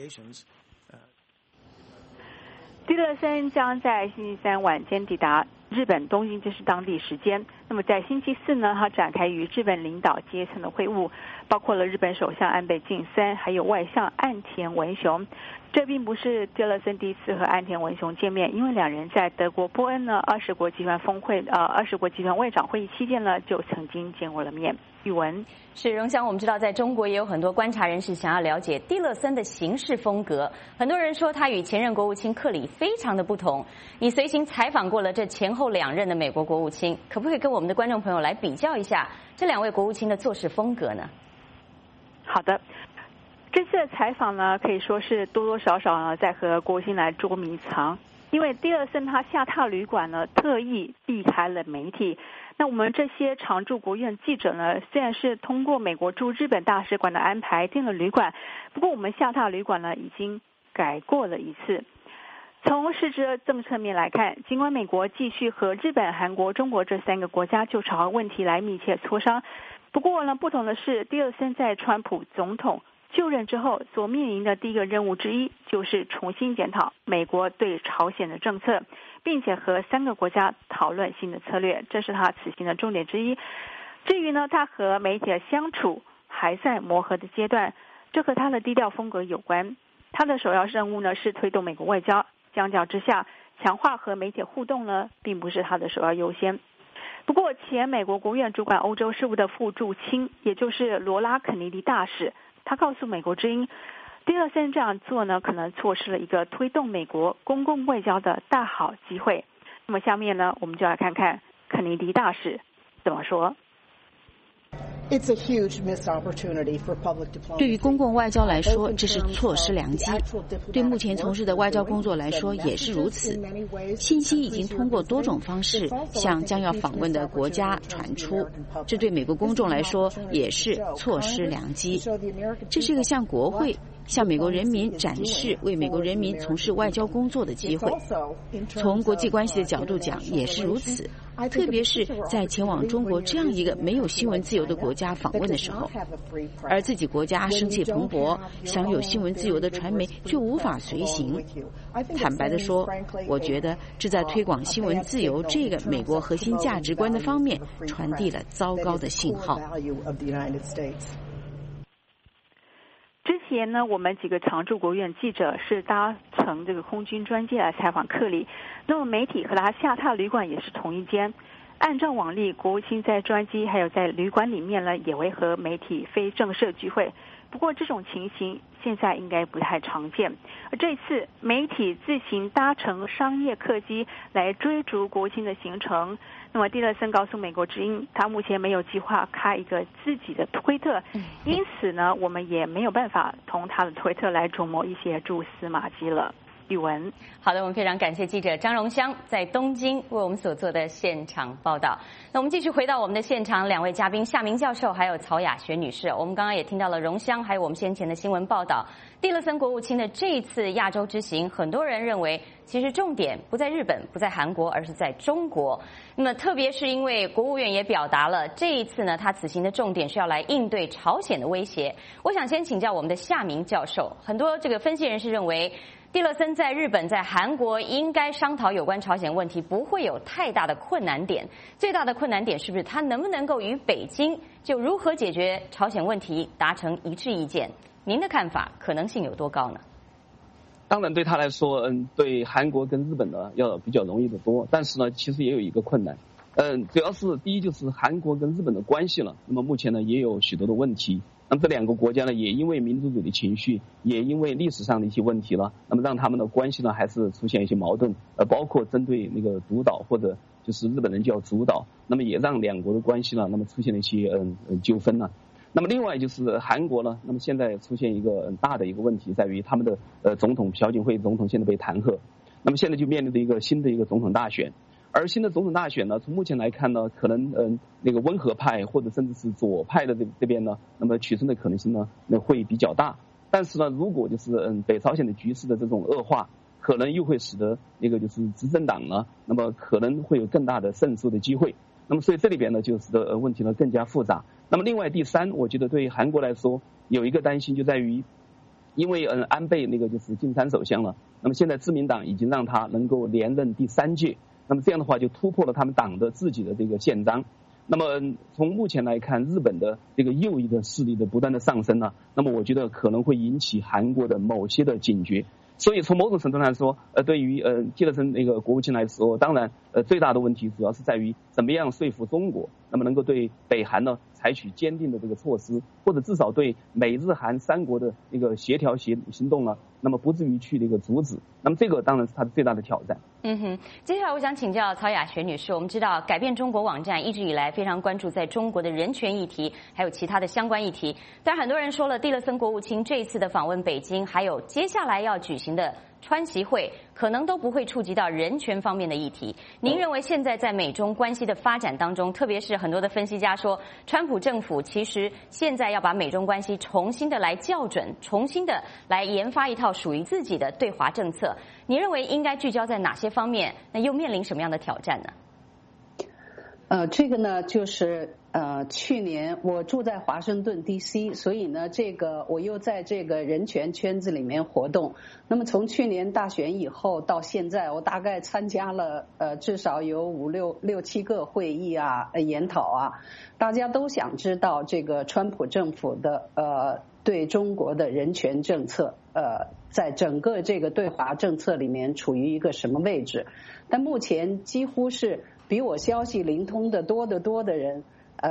蒂勒森将在星期3晚间抵达日本东京，这是当地时间。那么在星期4呢，他展开与日本领导阶层的会晤，包括了日本首相安倍晋三，还有外相岸田文雄。这并不是蒂勒森第一次和岸田文雄见面，因为两人在德国波恩呢20国集团外长会议期间呢就曾经见过了面。玉文是荣香，我们知道在中国也有很多观察人士想要了解蒂勒森的行事风格。很多人说他与前任国务卿克里非常的不同。你随行采访过了这前后2任的美国国务卿，可不可以跟我们的观众朋友来比较一下这2位国务卿的做事风格呢？ 好的，这次的采访呢，可以说是多多少少呢在和国务卿来捉迷藏。 因为蒂勒森他下榻旅馆呢，特意避开了媒体。那我们这些常驻国务院记者呢，虽然是通过美国驻日本大使馆的安排订了旅馆，不过我们下榻旅馆呢已经改过了一次。从实质政策面来看，尽管美国继续和日本、韩国、中国这3个国家就朝韩问题来密切磋商，不过呢，不同的是，蒂勒森在川普总统就任之后所面临的第一个任务之一，就是重新检讨美国对朝鲜的政策，并且和3个国家讨论新的策略，这是他此行的重点之一。至于呢，他和媒体的相处还在磨合的阶段，这和他的低调风格有关。他的首要任务呢是推动美国外交，相较之下，强化和媒体互动呢，并不是他的首要优先。不过，前美国国务院主管欧洲事务的副驻青，也就是罗拉·肯尼迪大使，他告诉美国之音，蒂勒森这样做呢，可能错失了一个推动美国公共外交的大好机会。那么下面呢，我们就来看看肯尼迪大使怎么说。 对于公共外交来说，这是错失良机；对目前从事的外交工作来说，也是如此。信息已经通过多种方式向将要访问的国家传出，这对美国公众来说也是错失良机。这是一个向国会、向美国人民展示为美国人民从事外交工作的机会。从国际关系的角度讲，也是如此。特别是在前往中国这样一个没有新闻自由的国家访问的时候，而自己国家生气蓬勃，享有新闻自由的传媒却无法随行。坦白地说，我觉得这在推广新闻自由这个美国核心价值观的方面传递了糟糕的信号。 之前呢，我们几个常驻国务院记者是搭乘这个空军专机来采访克里，那么媒体和他下榻旅馆也是同一间。按照往例，国务卿在专机还有在旅馆里面呢，也会和媒体非正式聚会。不过这种情形现在应该不太常见。而这次媒体自行搭乘商业客机来追逐国务卿的行程。那么蒂勒森告诉美国之音，他目前没有计划开一个自己的推特，因此呢，我们也没有办法从他的推特来琢磨一些蛛丝马迹了。语文， 好的，我们非常感谢记者张荣香在东京为我们所做的现场报道。那我们继续回到我们的现场，两位嘉宾夏明教授还有曹雅学女士。我们刚刚也听到了荣香还有我们先前的新闻报道，蒂勒森国务卿的这一次亚洲之行，很多人认为其实重点不在日本，不在韩国，而是在中国。那么特别是因为国务院也表达了这一次呢，他此行的重点是要来应对朝鲜的威胁。我想先请教我们的夏明教授，很多这个分析人士认为，蒂勒森在日本、在韩国应该商讨有关朝鲜问题，不会有太大的困难点。最大的困难点是不是他能不能够与北京就如何解决朝鲜问题达成一致意见？您的看法可能性有多高呢？ 当然对他来说，对韩国跟日本呢要比较容易得多，但是呢，其实也有一个困难。主要是第一就是韩国跟日本的关系了，那么目前呢也有许多的问题。那么这两个国家呢，也因为民族主义的情绪，也因为历史上的一些问题了，那么让他们的关系呢还是出现一些矛盾，包括针对那个主导或者就是日本人叫主导，那么也让两国的关系呢，那么出现了一些纠纷呢。那么另外就是韩国呢，那么现在出现一个大的一个问题，在于他们的总统朴槿惠总统现在被弹劾，那么现在就面临着一个新的一个总统大选。而新的总统大选呢，从目前来看呢，可能那个温和派或者甚至是左派的这边呢，那么取胜的可能性呢，那会比较大。但是呢，如果就是北朝鲜的局势的这种恶化，可能又会使得那个就是执政党呢，那么可能会有更大的胜诉的机会。那么所以这里边呢，就使得问题呢更加复杂。那么另外第三，我觉得对韩国来说有一个担心就在于，因为安倍那个就是金三首相了，那么现在自民党已经让他能够连任第3届。那么这样的话就突破了他们党的自己的这个宪章。那么从目前来看，日本的这个右翼的势力的不断的上升呢，那么我觉得可能会引起韩国的某些的警觉。所以从某种程度来说，对于蒂勒森那个国务卿来说，当然最大的问题主要是在于怎么样说服中国，那么能够对北韩呢采取坚定的这个措施，或者至少对美日韩3国的那个协调行动呢，那么不至于去那个阻止。那么这个当然是他最大的挑战。 接下来我想请教曹雅学女士，我们知道改变中国网站一直以来非常关注在中国的人权议题，还有其他的相关议题。但很多人说了，蒂勒森国务卿这一次的访问北京，还有接下来要举行的川习会可能都不会触及到人权方面的议题。您认为现在在美中关系的发展当中，特别是很多的分析家说，川普政府其实现在要把美中关系重新的来校准，重新的来研发一套属于自己的对华政策。您认为应该聚焦在哪些方面？那又面临什么样的挑战呢？ 这个呢，就是去年我住在华盛顿 DC， 所以呢，这个我又在这个人权圈子里面活动。那么从去年大选以后到现在，我大概参加了至少有6、7个会议啊、研讨啊，大家都想知道这个川普政府的对中国的人权政策在整个这个对华政策里面处于一个什么位置？但目前几乎是比我消息灵通的多得多的人，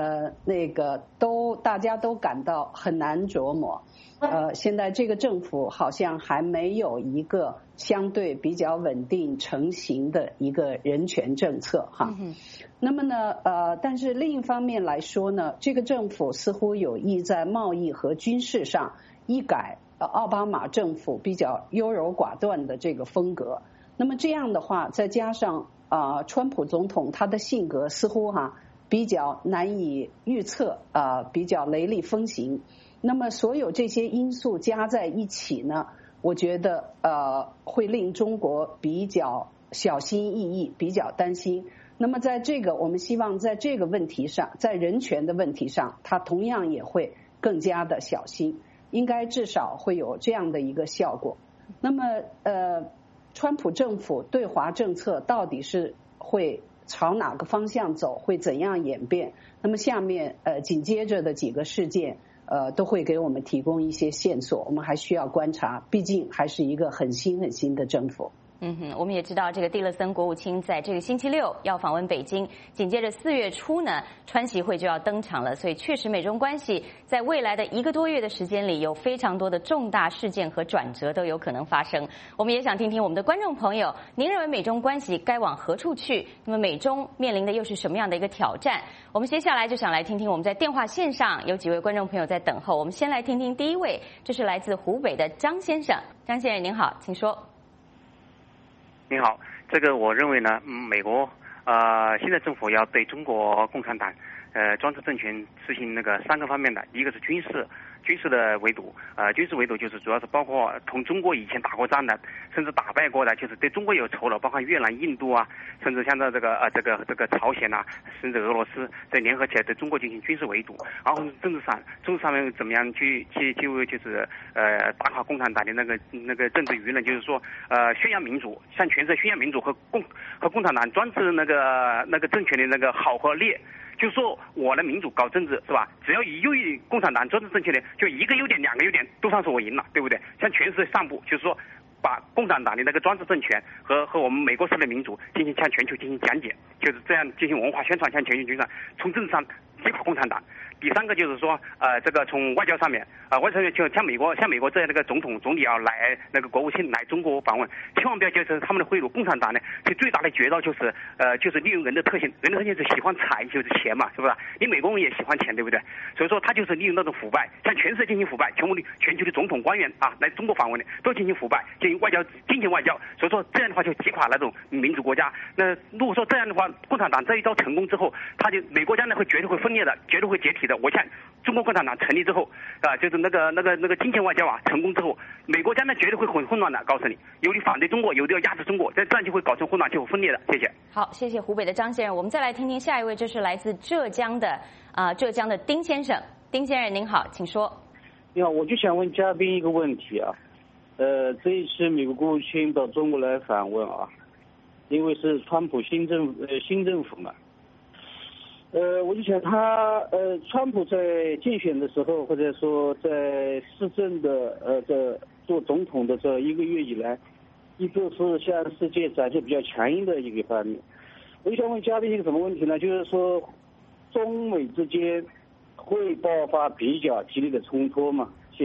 大家都感到很难琢磨。现在这个政府好像还没有一个相对比较稳定成型的一个人权政策哈。那么呢，但是另一方面来说呢，这个政府似乎有意在贸易和军事上一改奥巴马政府比较优柔寡断的这个风格。那么这样的话，再加上川普总统他的性格似乎比较难以预测，比较雷厉风行。那么所有这些因素加在一起呢，我觉得会令中国比较小心翼翼，比较担心。那么在这个我们希望在这个问题上，在人权的问题上，他同样也会更加的小心，应该至少会有这样的一个效果。那么川普政府对华政策到底是会朝哪个方向走，会怎样演变？那么下面紧接着的几个事件都会给我们提供一些线索，我们还需要观察，毕竟还是一个很新的政府。 我们也知道这个蒂勒森国务卿在这个星期六要访问北京，紧接着4月初呢，川习会就要登场了，所以确实美中关系在未来的1个多月的时间里，有非常多的重大事件和转折都有可能发生。我们也想听听我们的观众朋友，您认为美中关系该往何处去？那么美中面临的又是什么样的一个挑战？我们接下来就想来听听我们在电话线上有几位观众朋友在等候，我们先来听听第一位，这是来自湖北的张先生。张先生您好，请说。 你好，这个我认为呢，美国现在政府要对中国共产党专制政权实行那个3个方面的，一个是军事的围堵，军事围堵就是主要是包括同中国以前打过仗的，甚至打败过的，就是对中国有仇了，包括越南、印度啊，甚至像这个朝鲜啊，甚至俄罗斯，再联合起来对中国进行军事围堵。然后政治上面怎么样去就是打垮共产党的那个政治舆论，就是说宣扬民主，向全世界宣扬民主和共产党专制那个政权的那个好和劣。就说我的民主搞政治是吧？只要优于共产党专制政权的，就1个优点、2个优点都算是我赢了，对不对？向全世界上布，就是说把共产党的那个专制政权和我们美国式的民主向全球进行讲解，就是这样进行文化宣传，向全球宣传，从政治上击垮共产党。第3个就是说，这个从外交上面，外交上面就像美国这样那个总理要来那个国务卿来中国访问，千万不要接受他们的贿赂。共产党呢，其最大的绝招就是利用人的特性，人的特性是喜欢财，就是钱嘛，是不是？你美国人也喜欢钱，对不对？所以说他就是利用那种腐败，向全世界进行腐败，全球的总统官员来中国访问的都进行腐败，进行外交，金钱外交。所以说这样的话就击垮那种民主国家。那如果说这样的话，共产党这一招成功之后，美国将来绝对会分裂的，绝对会解体的。我想中国共产党成立之后就是那个金钱外交成功之后，美国将来绝对会很混乱的，告诉你，有的反对中国，有的要压制中国，这样就会搞成混乱，就会分裂的。谢谢。 好，谢谢湖北的张先生。我们再来听听下一位，这是来自浙江的丁先生。丁先生您好，请说。 你好，我就想问嘉宾一个问题这一次美国国务卿到中国来访问因为是川普新政府嘛。我就想川普在竞选的时候，或者说在施政的做总统的这1个月以来，一个是向世界展现比较强硬的一个方面。我就想问嘉宾一个什么问题呢？就是说中美之间会爆发比较激烈的冲突吗？谢谢。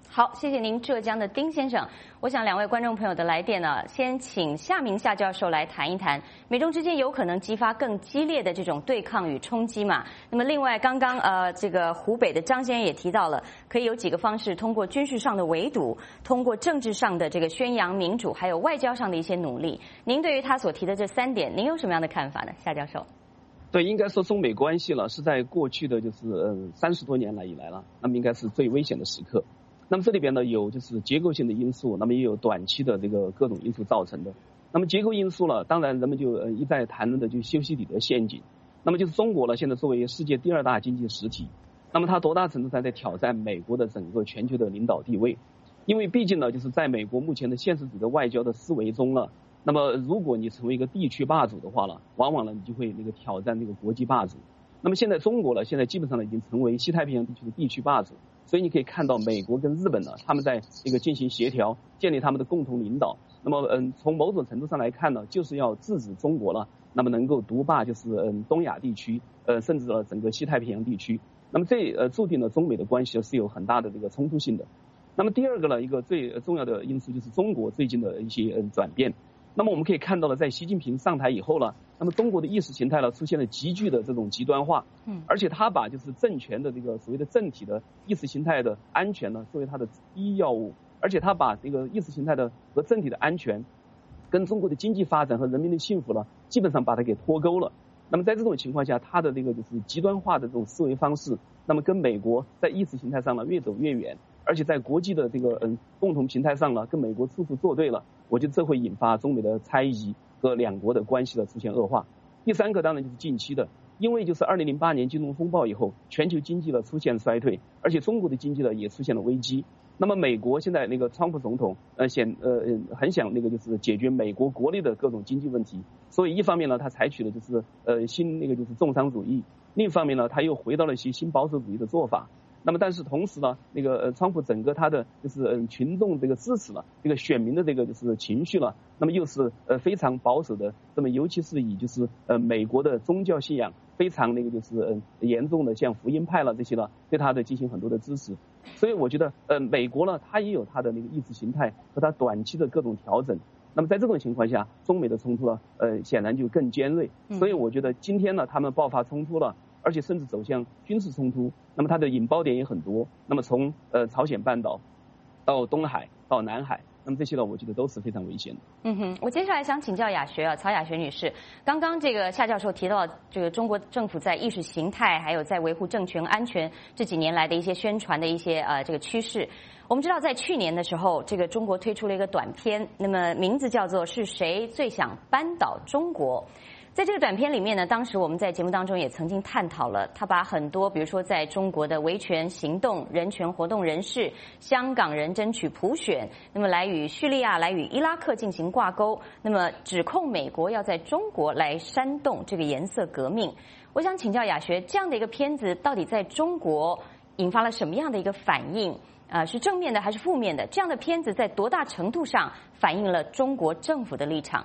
好，谢谢您，浙江的丁先生。我想两位观众朋友的来电呢，先请夏明夏教授来谈一谈，美中之间有可能激发更激烈的这种对抗与冲击嘛？那么另外，刚刚这个湖北的张先生也提到了，可以有几个方式，通过军事上的围堵，通过政治上的这个宣扬民主，还有外交上的一些努力。您对于他所提的这3点，您有什么样的看法呢？夏教授。 对，应该说中美关系了是在过去的就是30多年来以来了，那么应该是最危险的时刻。那么这里边呢有就是结构性的因素，那么也有短期的这个各种因素造成的。那么结构因素了，当然人们就一再谈论的就修昔底德陷阱。那么就是中国呢现在作为世界第2大经济实体，那么它多大程度上在挑战美国的整个全球的领导地位？因为毕竟呢就是在美国目前的现实主义的外交的思维中了，那么如果你成为一个地区霸主的话了，往往呢你就会那个挑战那个国际霸主。那么现在中国呢现在基本上呢已经成为西太平洋地区的地区霸主。所以你可以看到美国跟日本呢，他们在这个进行协调，建立他们的共同领导。那么从某种程度上来看呢，就是要制止中国了，那么能够独霸就是东亚地区，甚至整个西太平洋地区。那么这注定了中美的关系是有很大的这个冲突性的。那么第二个呢，一个最重要的因素就是中国最近的一些转变。那么我们可以看到了，在习近平上台以后呢，那么中国的意识形态呢出现了急剧的这种极端化，而且他把就是政权的这个所谓的政体的意识形态的安全呢作为他的第一要务，而且他把这个意识形态的和政体的安全跟中国的经济发展和人民的幸福呢基本上把它给脱钩了。那么在这种情况下，他的这个就是极端化的这种思维方式，那么跟美国在意识形态上呢越走越远，而且在国际的这个共同平台上呢跟美国处处作对了。我觉得这会引发中美的猜疑和两国的关系的出现恶化。第3个当然就是近期的，因为就是2008年金融风暴以后，全球经济的出现衰退，而且中国的经济呢也出现了危机。那么美国现在那个川普总统很想那个就是解决美国国内的各种经济问题，所以一方面呢他采取了就是新那个就是重商主义，另一方面呢他又回到了一些新保守主义的做法。那么但是同时呢，那个川普整个他的就是群众这个支持了，这个选民的这个就是情绪了，那么又是非常保守的，那么尤其是以就是美国的宗教信仰非常那个就是严重的，像福音派了这些了，对他的进行很多的支持。所以我觉得美国呢，它也有它的那个意识形态和它短期的各种调整。那么在这种情况下，中美的冲突呢，显然就更尖锐。所以我觉得今天呢，他们爆发冲突了，而且甚至走向军事冲突，那么它的引爆点也很多。那么从朝鲜半岛到东海到南海，那么这些呢，我觉得都是非常危险的。 我接下来想请教曹雅学女士，刚刚这个夏教授提到这个中国政府在意识形态还有在维护政权安全这几年来的一些宣传的一些这个趋势。我们知道在去年的时候，这个中国推出了一个短片，那么名字叫做《是谁最想扳倒中国》。在这个短片里面呢，当时我们在节目当中也曾经探讨了，他把很多比如说在中国的维权行动、人权活动人士、香港人争取普选，那么来与叙利亚、来与伊拉克进行挂钩，那么指控美国要在中国来煽动这个颜色革命。我想请教雅学，这样的一个片子到底在中国引发了什么样的一个反应？是正面的还是负面的？这样的片子在多大程度上反映了中国政府的立场？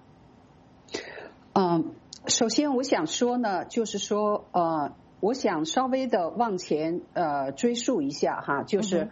首先我想说呢，就是说我想稍微的往前追溯一下哈，就是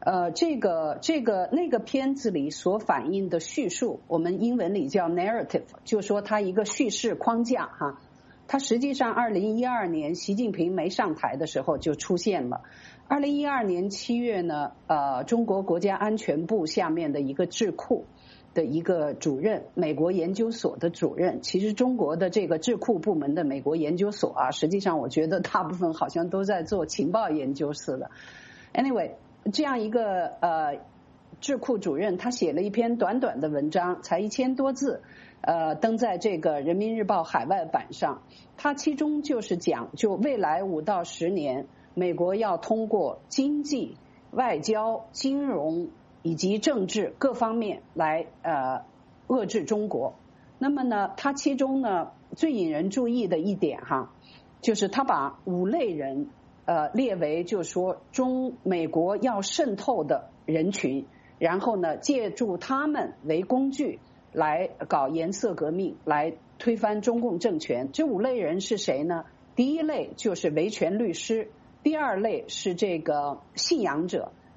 那个片子里所反映的叙述，我们英文里叫 narrative， 就是说它一个叙事框架哈。它实际上2012年习近平没上台的时候就出现了。2012年7月呢，中国国家安全部下面的一个智库的一个主任，美国研究所的主任，其实中国的这个智库部门的美国研究所实际上我觉得大部分好像都在做情报研究似的。Anyway， 这样一个智库主任，他写了一篇短短的文章，才1000多字，登在这个人民日报海外版上。他其中就是讲，就未来5到10年，美国要通过经济、外交、金融以及政治各方面来遏制中国。那么呢，他其中呢最引人注意的一点哈，就是他把5类人列为就是说美国要渗透的人群，然后呢借助他们为工具来搞颜色革命，来推翻中共政权。这5类人是谁呢？第一类就是维权律师，第2类是这个信仰者，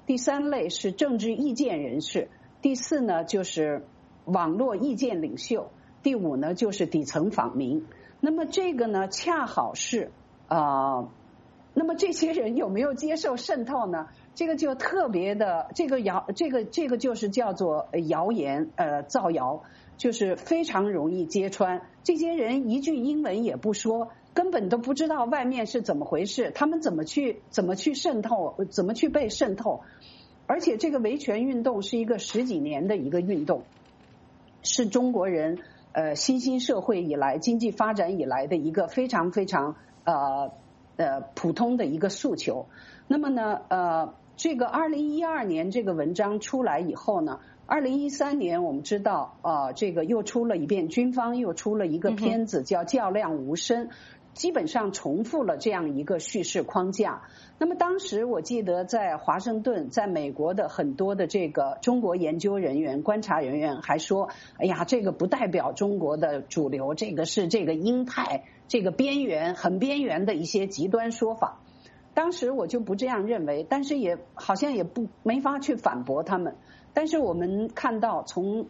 第3类是政治意见人士，第4呢就是网络意见领袖，第5呢就是底层访民。那么这个呢恰好是那么这些人有没有接受渗透呢？这个就特别的，这个就是叫做谣言造谣，就是非常容易揭穿。这些人一句英文也不说，根本都不知道外面是怎么回事，他们怎么去渗透，怎么去被渗透。而且这个维权运动是一个10几年的一个运动，是中国人新兴社会以来经济发展以来的一个非常非常普通的一个诉求。那么呢这个2012年这个文章出来以后呢，2013年我们知道这个又出了一遍，军方又出了一个片子叫《较量无声》，基本上重复了这样一个叙事框架。那么当时我记得在华盛顿，在美国的很多的这个中国研究人员、观察人员还说，哎呀，这个不代表中国的主流，这个是这个鹰派，这个边缘很边缘的一些极端说法。当时我就不这样认为，但是也好像也没法去反驳他们。但是我们看到从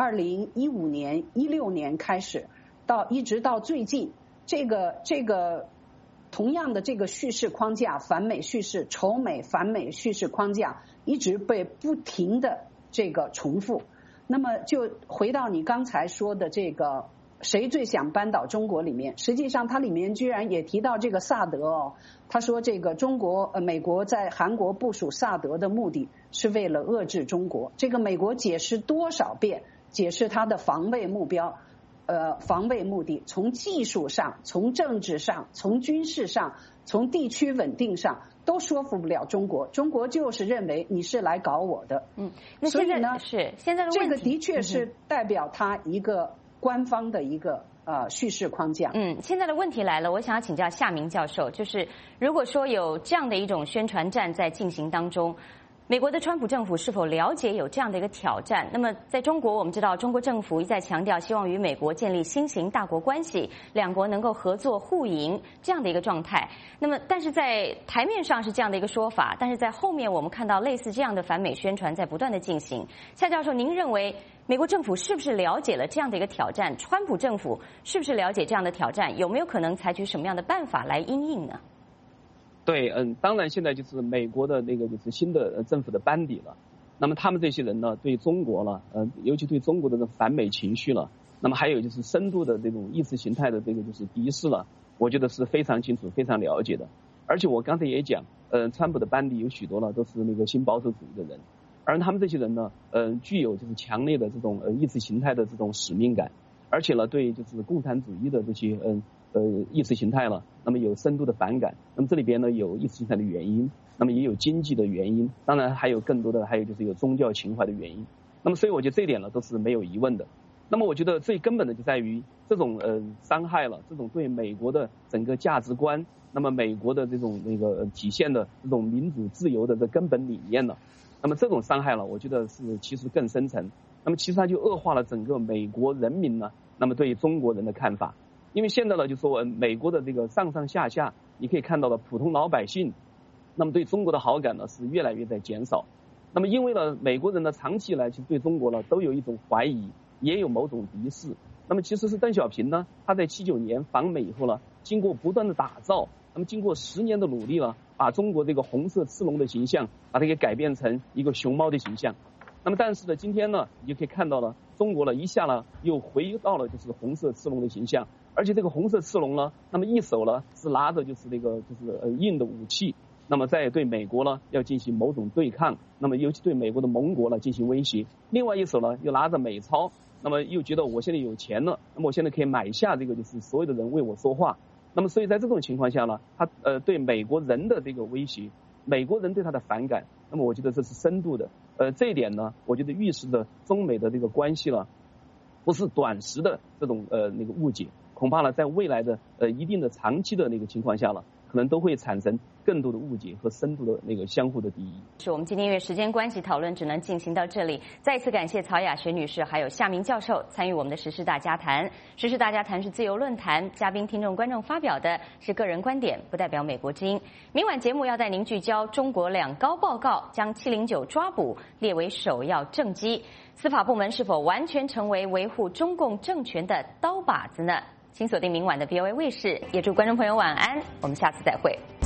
2015年、16年开始，一直到最近，这个同样的这个叙事框架，反美叙事、仇美反美叙事框架，一直被不停的这个重复。那么就回到你刚才说的这个谁最想扳倒中国里面，实际上它里面居然也提到这个萨德他说这个美国在韩国部署萨德的目的是为了遏制中国。这个美国解释多少遍，解释它的防卫目标防卫目的，从技术上、从政治上、从军事上、从地区稳定上都说服不了中国。中国就是认为你是来搞我的。 那所以呢， 现在的问题， 这个的确是代表他一个官方的一个叙事框架。 现在的问题来了，我想要请教夏明教授，就是如果说有这样的一种宣传战在进行当中，美国的川普政府是否了解有这样的一个挑战？那么在中国，我们知道中国政府一再强调希望与美国建立新型大国关系，两国能够合作互赢这样的一个状态。那么但是在台面上是这样的一个说法，但是在后面我们看到类似这样的反美宣传在不断的进行。夏教授，您认为美国政府是不是了解了这样的一个挑战？川普政府是不是了解这样的挑战？有没有可能采取什么样的办法来因应呢？ 对，当然现在就是美国的那个就是新的政府的班底了。那么他们这些人呢，对中国了，尤其对中国的这种反美情绪了，那么还有就是深度的这种意识形态的这个就是敌视了，我觉得是非常清楚、非常了解的。而且我刚才也讲，川普的班底有许多呢都是那个新保守主义的人，而他们这些人呢，具有就是强烈的这种意识形态的这种使命感，而且呢对就是共产主义的这些意识形态了，那么有深度的反感。那么这里边呢有意识形态的原因，那么也有经济的原因，当然还有更多的，还有就是有宗教情怀的原因。那么所以我觉得这一点呢都是没有疑问的。那么我觉得最根本的就在于这种伤害了，这种对美国的整个价值观，那么美国的这种那个体现的这种民主自由的这根本理念了。那么这种伤害了，我觉得是其实更深层。那么其实它就恶化了整个美国人民呢，那么对中国人的看法。因为现在呢，就说美国的这个上上下下，你可以看到了普通老百姓，那么对中国的好感呢是越来越在减少。那么因为呢，美国人呢长期以来其实对中国呢都有一种怀疑，也有某种敌视。那么其实是邓小平呢，他在79年访美以后呢，经过不断的打造，那么经过10年的努力了，把中国这个红色赤龙的形象，把它给改变成一个熊猫的形象。那么但是呢，今天呢，你就可以看到了，中国呢一下呢又回到了就是红色赤龙的形象。而且这个红色赤龙呢，那么一手呢是拿着就是那个就是硬的武器，那么在对美国呢要进行某种对抗，那么尤其对美国的盟国呢进行威胁。另外一手呢又拿着美钞，那么又觉得我现在有钱了，那么我现在可以买下这个就是所有的人为我说话。那么所以在这种情况下呢，他对美国人的这个威胁，美国人对他的反感，那么我觉得这是深度的。这一点呢，我觉得预示着中美的这个关系了，不是短时的这种那个误解。恐怕呢，在未来的一定的长期的那个情况下了， 可能都会产生更多的误解和深度的那个相互的敌意。 是我们今天因为时间关系，讨论只能进行到这里。再次感谢曹雅雪女士还有夏明教授参与我们的时事大家谈。时事大家谈是自由论坛，嘉宾、听众、观众发表的是个人观点，不代表美国之音。明晚节目要带您聚焦中国两高报告，将709抓捕列为首要政绩。司法部门是否完全成为维护中共政权的刀把子呢？请锁定明晚的 VOA 卫视，也祝观众朋友晚安，我们下次再会。